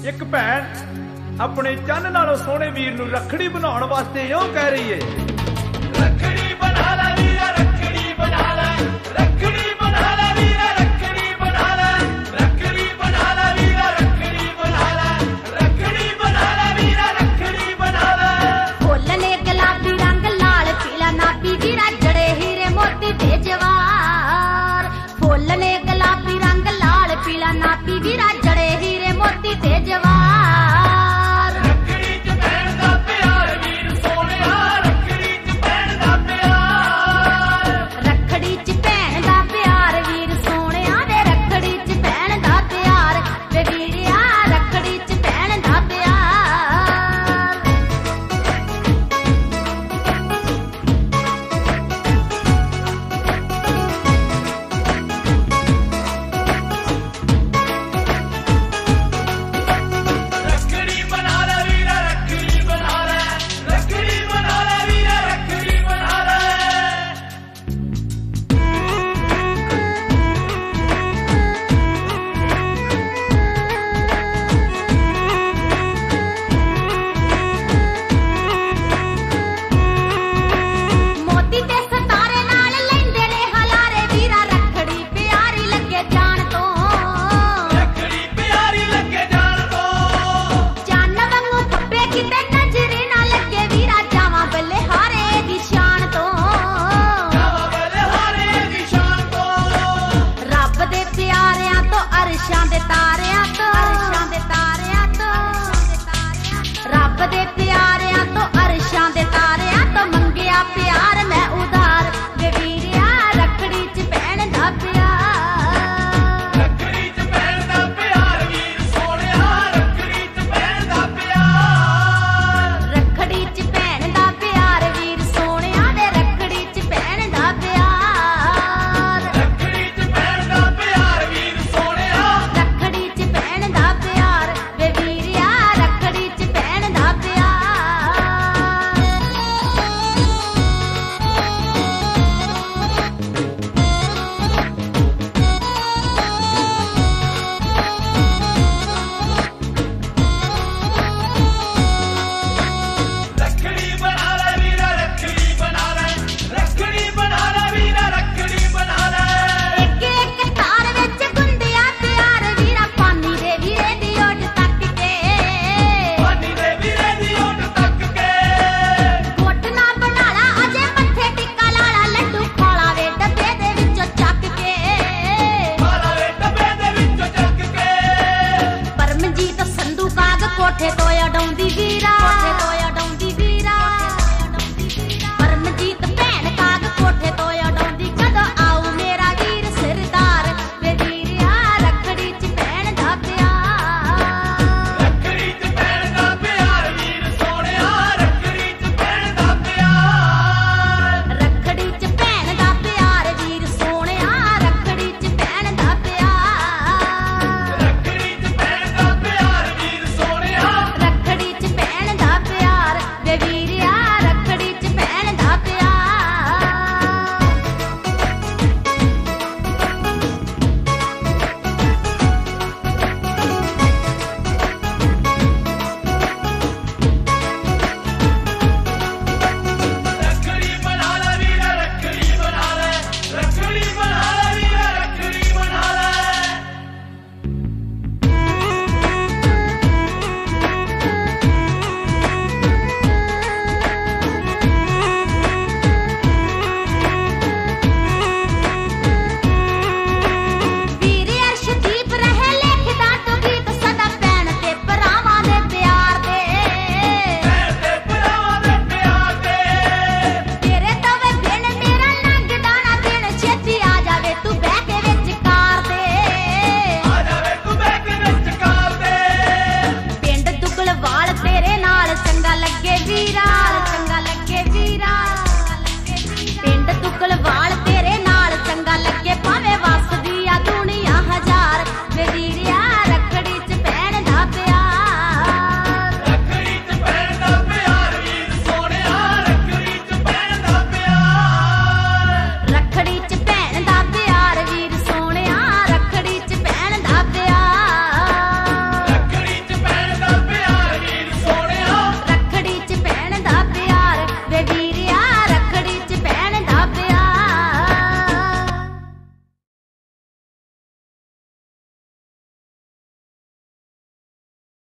ਇੱਕ ਭੈਣ ਆਪਣੇ ਚੰਨ ਨਾਲੋਂ ਸੋਹਣੇ ਵੀਰ ਨੂੰ ਰੱਖੜੀ ਬਣਾਉਣ ਵਾਸਤੇ ਇਉਂ ਕਹਿ ਰਹੀ ਏ, ਰੱਖੜੀ ਬਣਾ ਲੈ ਵੀਰਾ, ਰੱਖੜੀ ਬਣਾ ਲੈ, ਰੱਖੜੀ ਬਣਾ ਲੈ ਵੀਰਾ, ਰੱਖੜੀ ਬਣਾ ਲੈ, ਰੱਖੜੀ ਬਣਾ ਲੈ ਵੀਰਾ, ਰੱਖੜੀ ਬਣਾ ਲੈ, ਰੱਖੜੀ ਬਣਾ ਲੈ ਵੀਰਾ, ਰੱਖੜੀ ਬਣਾ ਲੈ। ਫੁੱਲ ਨੇ ਗੁਲਾਬੀ ਰੰਗ ਲਾਲ ਪੀਲਾ ਨਾਪੀ ਵੀਰਾ ਜੜੇ ਹੀਰੇ ਮੋਤੀ ਤੇ ਜਵਾਰ। ਫੁੱਲ ਨੇ ਗੁਲਾਬੀ ਰੰਗ ਲਾਲ ਪੀਲਾ ਨਾਪੀ ਵੀਰਾ ਜੜੇ ਹੀਰੇ ਮੋਤੀ ਤੇ ਜਵਾਰ। ਕੋਠੇ ਤੋਂ ਉਡਾਉਂਦੀ ਵੀਰਾ।